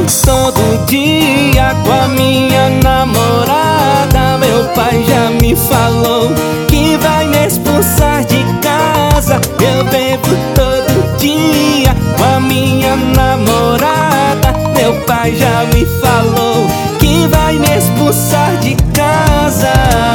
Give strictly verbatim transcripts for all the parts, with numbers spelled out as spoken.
bebo todo dia com a minha namorada. Meu pai já me falou que vai me expulsar de casa. Eu bebo todo dia com a minha namorada. Meu pai já me falou que vai me expulsar de casa.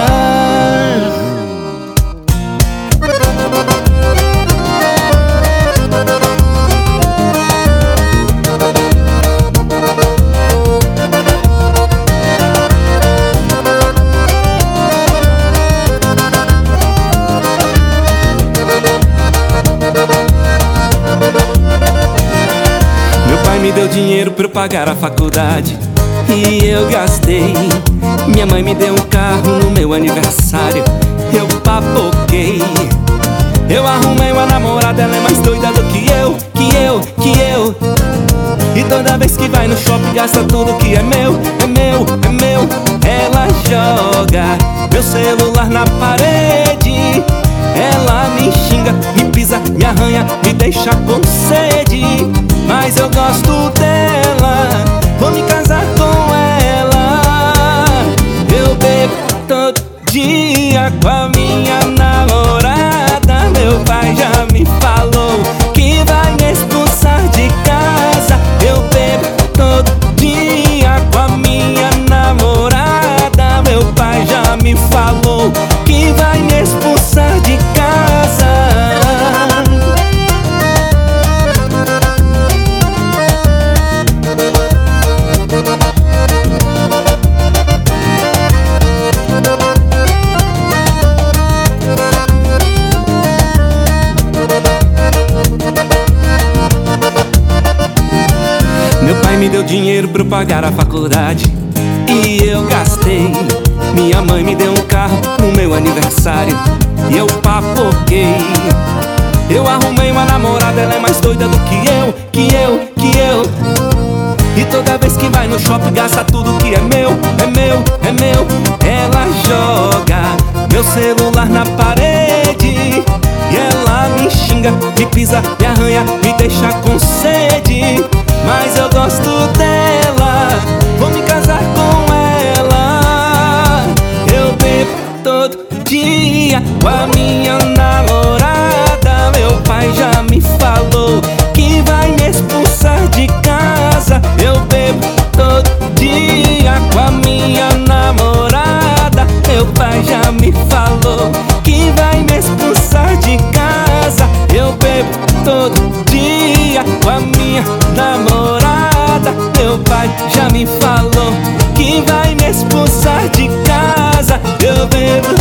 Meu pai me deu dinheiro pra eu pagar a faculdade e eu gastei. Minha mãe me deu um carro no meu aniversário, eu papoquei. Eu arrumei uma namorada, ela é mais doida do que eu, que eu, que eu. E toda vez que vai no shopping gasta tudo que é meu, é meu, é meu. Ela joga meu celular na parede. Ela me xinga, me pisa, me arranha, me deixa com sede. Mas eu gosto dela, vou me casar com ela. Eu bebo todo dia com a minha namorada. Meu pai já me falou que vai me expulsar de casa. Eu bebo todo dia com a minha namorada. Meu pai já me falou que vai me expulsar de casa. Meu pai me deu dinheiro pra eu pagar a faculdade e eu gastei. Minha mãe me deu um carro no meu aniversário e eu papoquei. Eu arrumei uma namorada, ela é mais doida do que eu, que eu, que eu. E toda vez que vai no shopping gasta tudo que é meu, é meu, é meu. Ela joga meu celular na parede. E ela me xinga, me pisa, me arranha, me deixa com sede. Mas eu gosto dela, vou me casar com ela. Eu bebo todo dia com a minha namorada. Meu pai já me falou que vai me expulsar de casa. Eu bebo todo dia com a minha namorada. Meu pai já me falou que vai me expulsar de casa. Eu bebo todo dia com a minha namorada. Meu pai já me falou que vai me expulsar de casa. Eu bebo